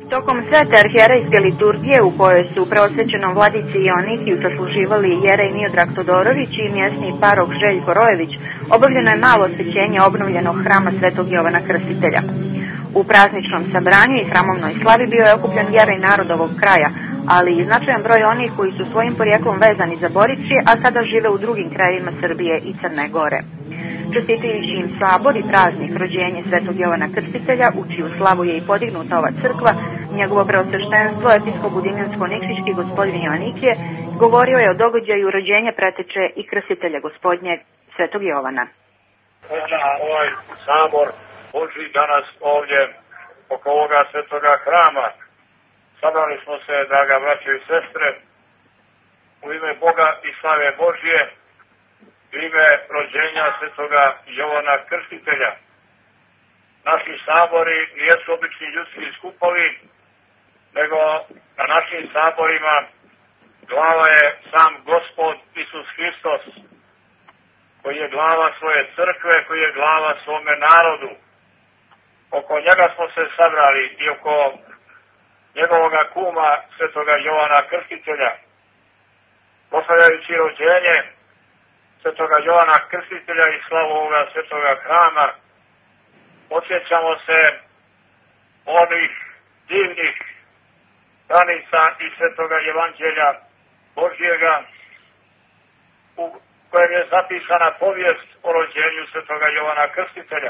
Tokom svete arhijerejske liturgije u kojoj su preosvećenom vladici Ionikiju sasluživali jerej Miodrag Todorović i mjesni parok Željko Rojević, obavljeno je malo osvećenje obnovljenog hrama Svetog Jovana Krstitelja. U prazničnom sabranju i hramovnoj slavi bio je okupljen jerej narodovog kraja, ali i značajan broj onih koji su svojim porijeklom vezani za Boričje, a sada žive u drugim krajevima Srbije i Crne Gore. Čestitajući im sabor i praznik rođenje Svetog Jovana Krstitelja, u čiju slavu je i podignuta ova crkva, njegovo preosveštenstvo episkop Budimljansko-Nikšićki gospodin Joanikije govorio je o događaju rođenja preteče i Krstitelja Gospodnjeg Svetog Jovana. Ovaj sabor Božji danas ovdje oko ovoga svetoga hrama. Sabrali smo se, draga braćo i sestre, u ime Boga i slave Božje, u ime rođenja svetoga Jovana Krstitelja. Naši sabori nisu obični ljudski skupovi, nego na našim saborima glava je sam Gospod Isus Hristos, koji je glava svoje crkve, koji je glava svome narodu. Oko njega smo se sabrali i oko njegovoga kuma svetoga Jovana Krstitelja. Proslavljajući rođenje svetoga Jovana Krstitelja i slavu ovoga svetoga hrama, podsjećamo se onih divnih stranica iz svetoga Evanđelja Božjega, u kojem je zapisana povijest o rođenju svetoga Jovana Krstitelja.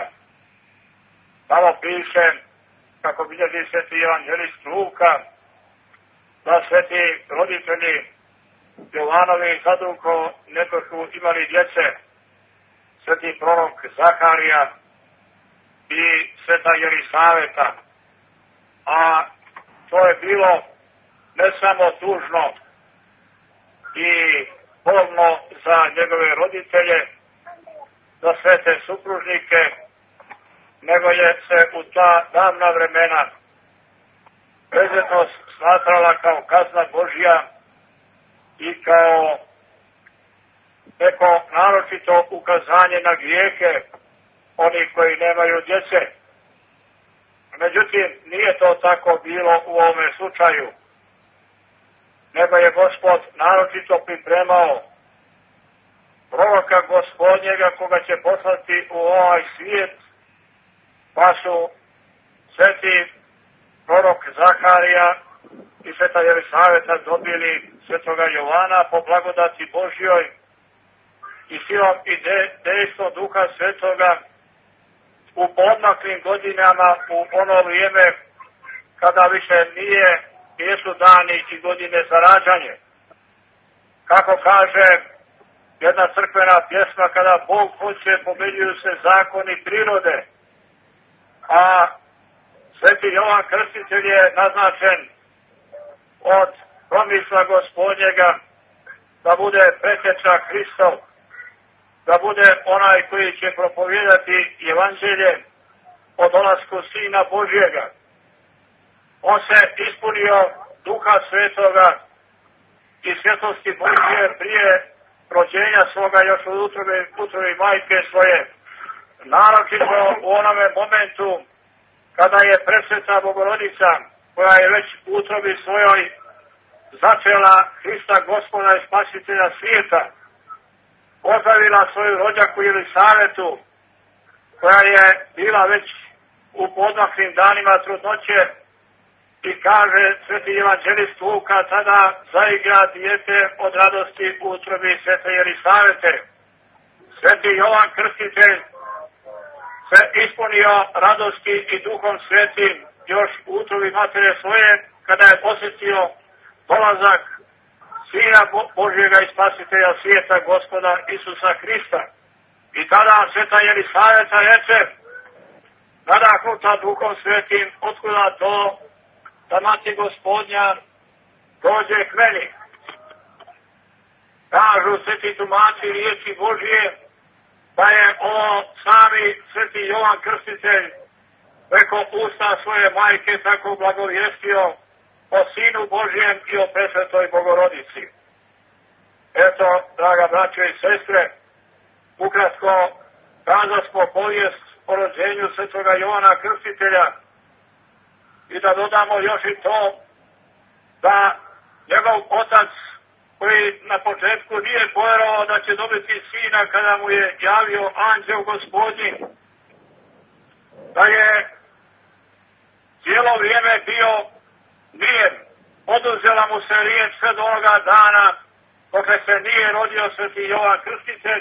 Tamo piše, kako bilježi sveti evanđelist Luka, da sveti roditelji Jovanovi i Zadruko neko su imali djece, sveti prorok Zaharija i sveta Jelisaveta. A to je bilo ne samo tužno i bolno za njegove roditelje, za sve te supružnike, nego je se u ta davna vremena bezrednost smatrala kao kazna Božja i kao neko naročito ukazanje na grijehe onih koji nemaju djece. Međutim, nije to tako bilo u ovome slučaju, nego je Gospod naročito pripremao proroka Gospodnjega koga će poslati u ovaj svijet, pa su sveti prorok Zaharija i sveta Jelisaveta dobili svetoga Jovana po blagodati Božjoj i silom i dejstvom Duha Svetoga u poodmaklim godinama, u ono vrijeme kada više nisu dani i godine za rađanje. Kako kaže jedna crkvena pjesma, kada Bog hoće, pobjeđuju se zakoni prirode, a sveti Jovan Krstitelj je naznačen od promisla Gospodnjega da bude preteča Hristov, da bude onaj koji će propovijedati evanđelje o dolasku Sina Božjega. On se ispunio Duha Svetoga i svjetlosti Božje prije rođenja svoga još u utrobi majke svoje, naročito u onome momentu kada je presveta Bogorodica, koja je već u utrobi svojoj začela Hrista Gospoda i Spasitelja svijeta, pozdravila svoju rođaku Jelisavetu, koja je bila već u poodmaklim danima trudnoće, i kaže sveti evanđelist Luka, tada zaigra dijete od radosti u utrobi svete Jelisavete. Sveti Jovan Krstitelj se ispunio radosti i Duhom Svetim još u utrobi matere svoje, kada je posjetio dolazak Sina Božjega i Spasitelja svijeta, Gospoda Isusa Hrista. I tada sveta Jelisaveta reče, nadahnuta Duhom Svetim, otkuda to da mati Gospodnja dođe k meni. Kažu sveti tumači riječi Božje da je ovo sami sveti Jovan Krstitelj preko usta svoje majke tako blagovijestio o Sinu Božjem i o presvetoj Bogorodici. Eto, draga braćo i sestre, ukratko kazasmo povijest o rođenju svetoga Jovana Krstitelja, I da dodamo još i to da njegov otac, koji na početku nije povjerovao da će dobiti sina kada mu je javio anđeo Gospodnji, da je cijelo vrijeme bio mir, oduzela mu se riječ sve do onoga dana dok se nije rodio sveti Jovan Krstitelj,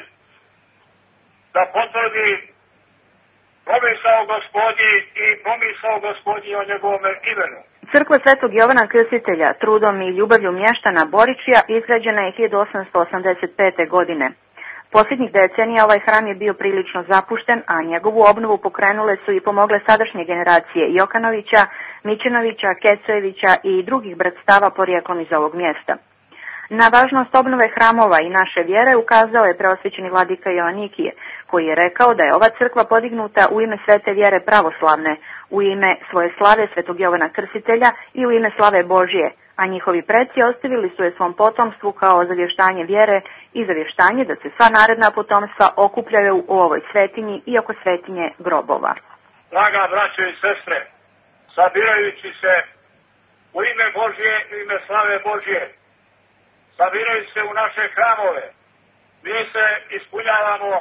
da potvrdi pomisao Gospodnji i pomisao Gospodnji o njegovome imenu. Crkva Svetog Jovana Krstitelja trudom i ljubavlju mještana Boričija izgrađena je 1885. godine. Posljednjih decenija ovaj hram je bio prilično zapušten, a njegovu obnovu pokrenule su i pomogle sadašnje generacije Jokanovića, Mićinovića, Kecojevića i drugih bratstava porijeklom iz ovog mjesta. Na važnost obnove hramova i naše vjere ukazao je preosvećeni vladika Joanikije, koji je rekao da je ova crkva podignuta u ime svete vjere pravoslavne, u ime svoje slave Svetog Jovana Krstitelja i u ime slave Božije, a njihovi preci ostavili su je svom potomstvu kao zavještanje vjere i zavještanje da se sva naredna potomstva okupljaju u ovoj svetinji i oko svetinje grobova. Draga braćo i sestre, sabirajući se u ime Božije i u ime slave Božije, sabirajući se u naše hramove, mi se ispunjavamo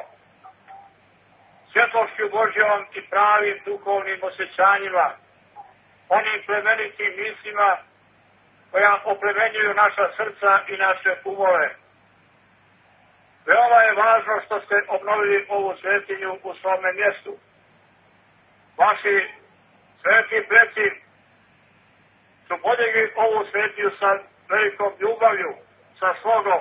svjetlošću Božjom i pravim duhovnim osjećanjima, onim plemenitim mislima koja oplemenjuju naša srca i naše umove. Veoma je važno što ste obnovili ovu svetinju u svome mjestu. Vaši sveti preci su podigli ovu svetinju sa velikom ljubavlju, sa slogom.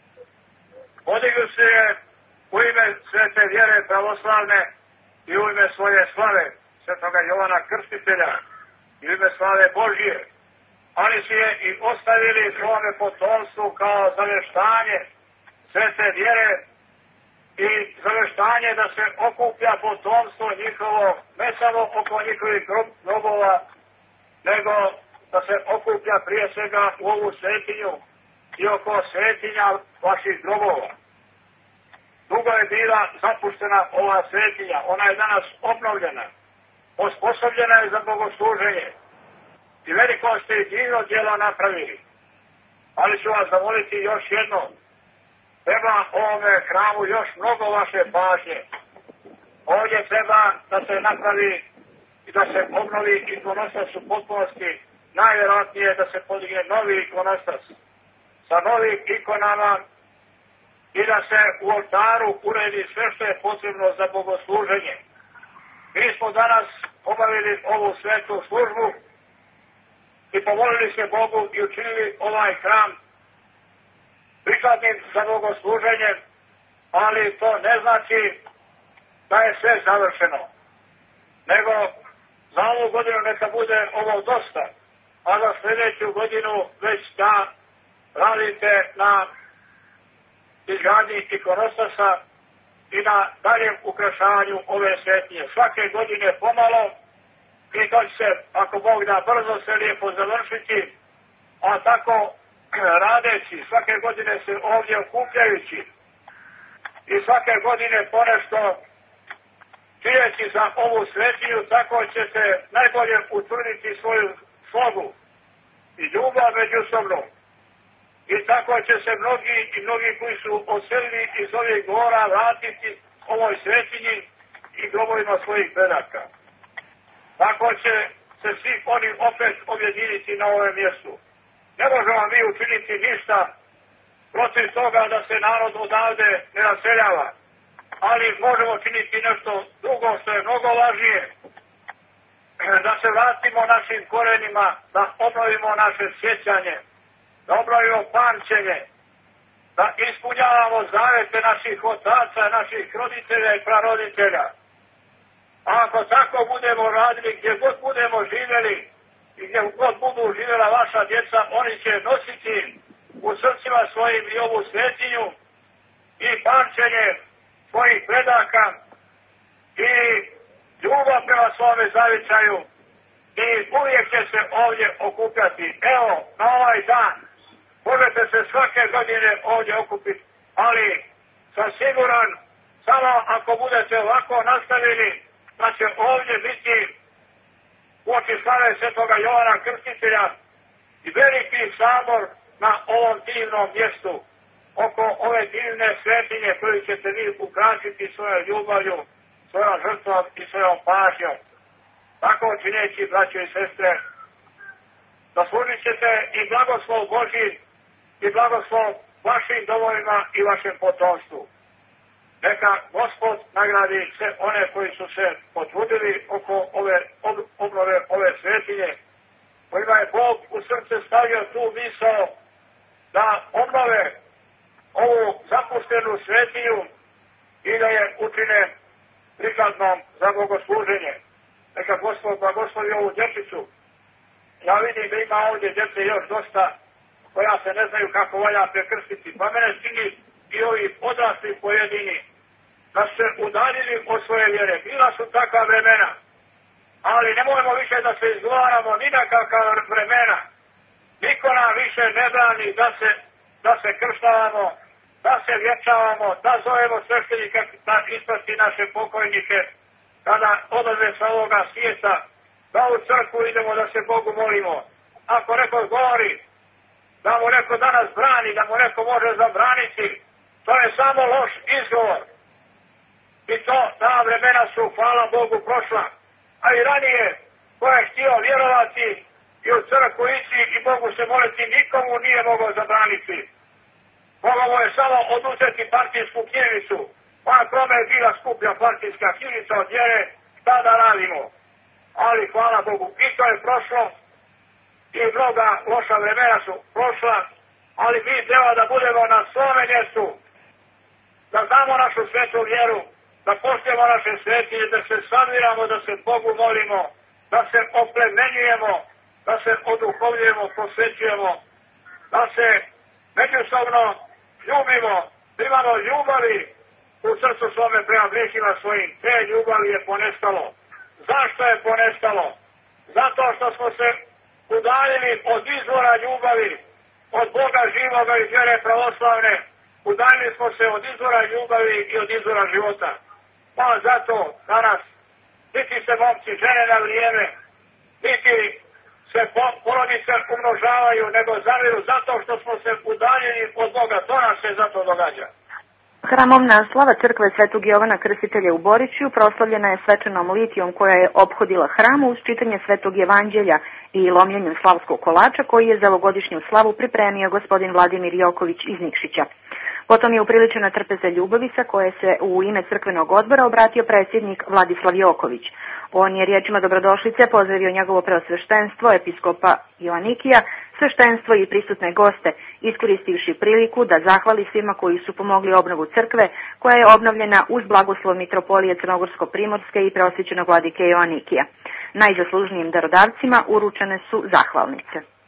Podigli su je u ime svete vjere pravoslavne i u ime svoje slave, svetoga Jovana Krstitelja, i u ime slave Božije. Oni su je i ostavili svome potomstvu kao zaveštanje svete vjere i zaveštanje da se okuplja potomstvo njihovo, ne samo oko njihovih grobova, nego da se okuplja prije svega u ovu svetinju i oko svetinja vaših grobova. Dugo je bila zapuštena ova svetinja, ona je danas obnovljena, osposobljena je za bogosluženje i veliko ste i divno djelo napravili. Ali ću vas zamoliti još jedno, treba ovome hramu još mnogo vaše pažnje. Ovdje treba da se napravi i da se obnovi ikonostas u potpunosti, najvjerojatnije da se podigne novi ikonostas sa novim ikonama i da se u oltaru uredi sve što je potrebno za bogosluženje. Mi smo danas obavili ovu svetu službu i pomolili se Bogu i učinili ovaj hram prikladnim za bogosluženje, ali to ne znači da je sve završeno. Nego za ovu godinu neka bude ovo dosta, a za sljedeću godinu već da radite na izgradnji ikonostasa i na daljem ukrašavanju ove svetinje. Svake godine pomalo i to će se, ako Bog da, brzo se lijepo završiti, a tako radeći, svake godine se ovdje okupljajući i svake godine ponešto čineći za ovu svetinju, tako će se najbolje utvrditi svoju slogu i ljubav međusobno. I tako će se mnogi koji su odselili iz ovih gora vratiti ovoj svetinji i grobovima svojih predaka. Tako će se svi oni opet objediniti na ovom mjestu. Ne možemo mi učiniti ništa protiv toga da se narod odavde ne raseljava, ali možemo činiti nešto drugo što je mnogo važnije. Da se vratimo našim korenima, da obnovimo naše sjećanje, da obnovimo pamćenje, da ispunjavamo zavete naših otaca, naših roditelja i praroditelja. A ako tako budemo radili, gdje god budemo živjeli i gdje god budu živjela vaša djeca, oni će nositi u srcima svojim i ovu svetinju i pamćenje svojih predaka i ljubav prema svome zavičaju i uvijek će se ovdje okupljati. Evo, na ovaj dan možete se svake godine ovdje okupiti, ali sam siguran, samo ako budete ovako nastavili, da će ovdje biti uoči slave svetoga Jovana Krstitelja i veliki sabor na ovom divnom mjestu, oko ove divne svetinje koju ćete vi ukrasiti svojom ljubavlju, svojom žrtvom i svojom pažnjom. Tako čineći, braćo i sestre, zaslužit ćete i blagoslov Božji i blagoslov vašim domovima i vašem potomstvu. Neka Gospod nagradi sve one koji su se potrudili oko obnove ove svetinje, kojima je Bog u srce stavio tu misao da obnove ovu zapuštenu svetinju i da je učine prikladnom za bogosluženje. Neka Gospod blagoslovi ovu dječicu. Ja vidim da ima ovdje djece još dosta koja se ne znaju kako valja prekrstiti, pa mene čini i ovi odrasli pojedini da se udaljili od svoje vjere. Bila su takva vremena, ali nemojmo više da se izgovaramo ni na kakva vremena. Niko nam više ne brani da se krštavamo, da se vječavamo, da zovemo sveštenika da ispasti naše pokojnike kada odlaze sa ovoga svijeta, da u crkvu idemo da se Bogu molimo. Ako neko govori da mu neko danas brani, da mu neko može zabraniti, to je samo loš izgovor. I ta vremena su, hvala Bogu, prošla. A i ranije, ko je htio vjerovati i u crkvu ići i Bogu se moliti, nikomu nije mogao zabraniti. Mogao je samo oduzeti partijsku knjižicu. Pa kome je bila skuplja partijska knjižica od vjere, šta da radimo? Ali hvala Bogu, i to je prošlo i mnoga loša vremena su prošla, ali mi treba da budemo na svome mjestu, da znamo našu svetu vjeru, da poštujemo naše svetinje, da se sabiramo, da se Bogu molimo, da se oplemenjujemo, da se oduhovljujemo, posvećujemo, da se međusobno ljubimo, da imamo ljubavi u srcu svome prema bližnjima svojim. Te ljubavi je ponestalo. Zašto je ponestalo? Zato što smo se udaljili od izvora ljubavi, od Boga živoga i vjere pravoslavne. Udaljili smo se od izvora ljubavi i od izvora života. Pa zato danas niti se momci žene na vrijeme, niti se porodice umnožavaju, nego zamiru zato što smo se udaljili od Boga. To nam se zato događa. Hramovna slava crkve Svetog Jovana Krstitelja u Boriću proslavljena je svečanom litijom koja je ophodila hram uz čitanje Svetog Evanđelja i lomljenjem slavskog kolača koji je za ovogodišnju slavu pripremio gospodin Vladimir Joković iz Nikšića. Potom je upriličena trpeza ljubavica koje se u ime crkvenog odbora obratio predsjednik Vladislav Joković. On je riječima dobrodošlice pozdravio njegovo preosveštenstvo, episkopa Joanikija, sveštenstvo i prisutne goste, iskoristivši priliku da zahvali svima koji su pomogli obnovu crkve, koja je obnovljena uz blagoslov mitropolije Crnogorsko-primorske i preosvećenog vladike Joanikija. Najzaslužnijim darodavcima uručene su zahvalnice.